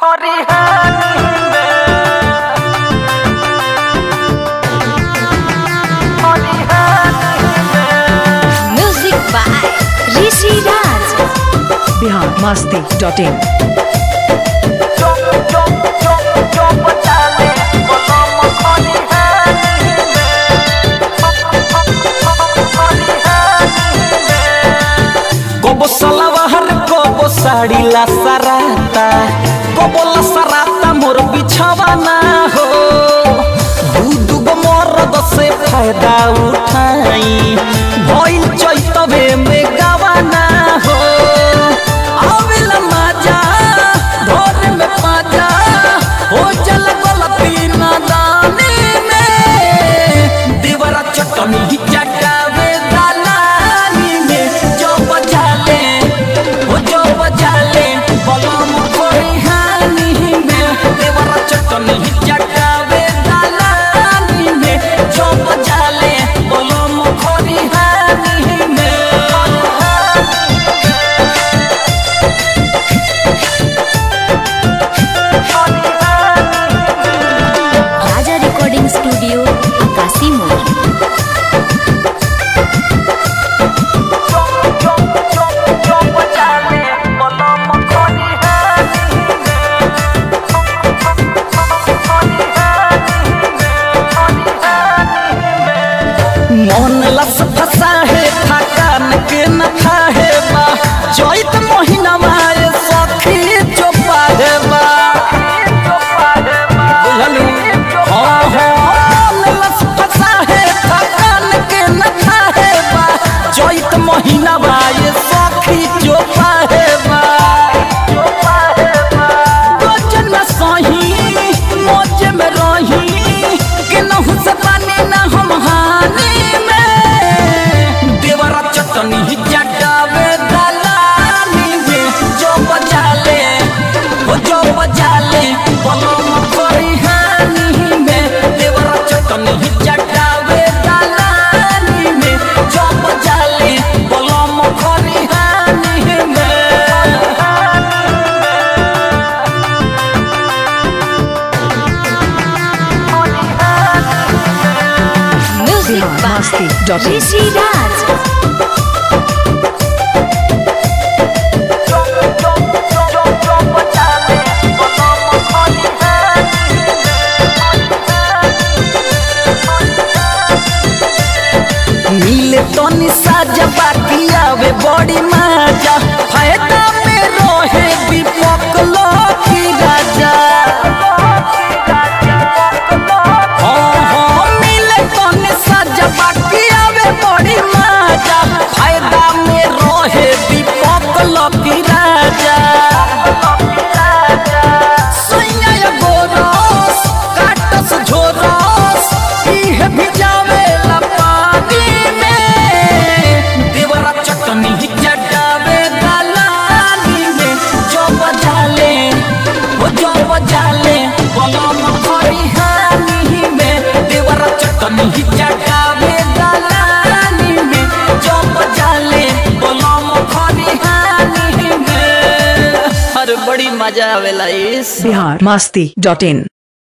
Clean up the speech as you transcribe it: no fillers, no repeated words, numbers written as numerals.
Music by Rishi Raj. biharmasti.in Kobo salawar kobo sari la sarata kobo la sarata मोर बिछवाना हो दूध गो मरद से फायदा उठाई भइल चैतवे में गवाना हो आवेला मजा घर में पाजा हो जल गलती नादानी में दीवारा चटनी चटावे दालानी में जो बजाले बलम खरिहानी में देवरा चटनी चटावे दालानी में जो बजाले बलम खरिहानी में राजा रिकॉर्डिंग स्टूडियो आकाशी मोड़। मन लस फसा है थकान के न खाहे बा चैत महीना माए सखी चोपा है बा बुझलू हाँ मन लस फसा है थकान के न खाहे बा चैत महीना माए सखी चोपा है बा रोज न सही मौज में रही के नहु से पानी न हम हानी चटनी चटावे दालानी में जो बजाले बलम खरिहानी में देवरा चटनी चटावे दालानी में जो बजाले बलम खरिहानी में म्यूजिक बाय ऋषि राज। मिले तो निसाजा बाकी आवे बड़ी मजा फायदा में रोहे दीपक लोकी राजा हाँ मिले तो निसाजा बाकी आवे बड़ी मजा फायदा में रोहे दीपक लोकी राजा सोया गोरस काटस झोरस इह भी जावे चटनी चटावे दालानी में जो बजाले बलम खरिहानी में देवरा चटनी चटावे दालानी में जो बजाले बलम खरिहानी में। अरे बड़ी मजा आवेला इस biharmasti.in